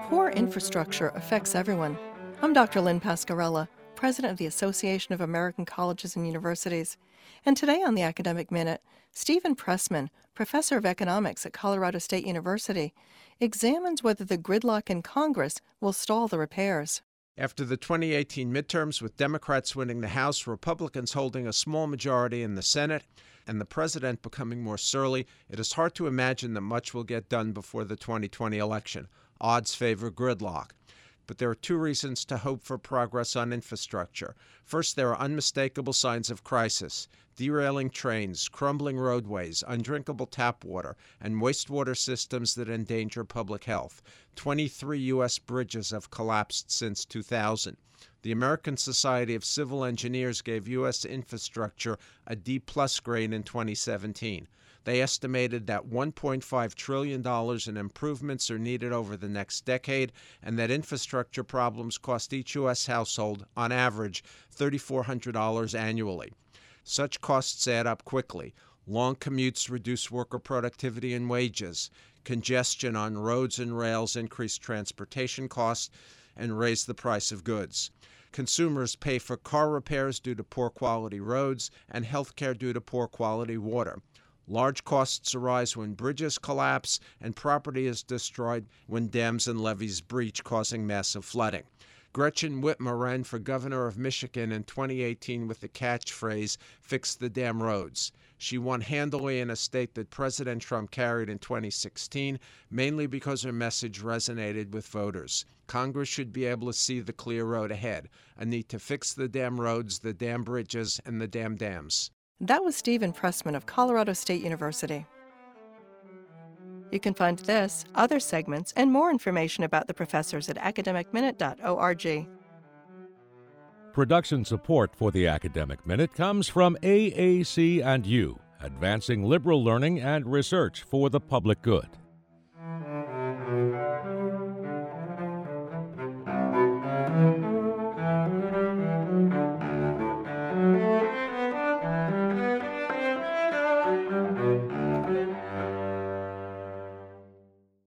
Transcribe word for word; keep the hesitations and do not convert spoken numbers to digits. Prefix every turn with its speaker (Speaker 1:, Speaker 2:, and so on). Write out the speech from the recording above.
Speaker 1: Poor infrastructure affects everyone. I'm Doctor Lynn Pascarella, President of the Association of American Colleges and Universities. And today on the Academic Minute, Stephen Pressman, Professor of Economics at Colorado State University, examines whether the gridlock in Congress will stall the repairs.
Speaker 2: After the twenty eighteen midterms, with Democrats winning the House, Republicans holding a small majority in the Senate, and the president becoming more surly, it is hard to imagine that much will get done before the twenty twenty election. Odds favor gridlock. But there are two reasons to hope for progress on infrastructure. First, there are unmistakable signs of crisis: derailing trains, crumbling roadways, undrinkable tap water, and wastewater systems that endanger public health. twenty-three U S bridges have collapsed since two thousand. The American Society of Civil Engineers gave U S infrastructure a D-plus grade in twenty seventeen. They estimated that one point five trillion dollars in improvements are needed over the next decade, and that infrastructure problems cost each U S household, on average, three thousand four hundred dollars annually. Such costs add up quickly. Long commutes reduce worker productivity and wages. Congestion on roads and rails increase transportation costs and raise the price of goods. Consumers pay for car repairs due to poor quality roads and health care due to poor quality water. Large costs arise when bridges collapse, and property is destroyed when dams and levees breach, causing massive flooding. Gretchen Whitmer ran for governor of Michigan in twenty eighteen with the catchphrase, "Fix the damn roads." She won handily in a state that President Trump carried in twenty sixteen, mainly because her message resonated with voters. Congress should be able to see the clear road ahead, a need to fix the damn roads, the damn bridges, and the damn dams.
Speaker 1: That was Stephen Pressman of Colorado State University. You can find this, other segments, and more information about the professors at academic minute dot org.
Speaker 3: Production support for the Academic Minute comes from A A C and U, advancing liberal learning and research for the public good.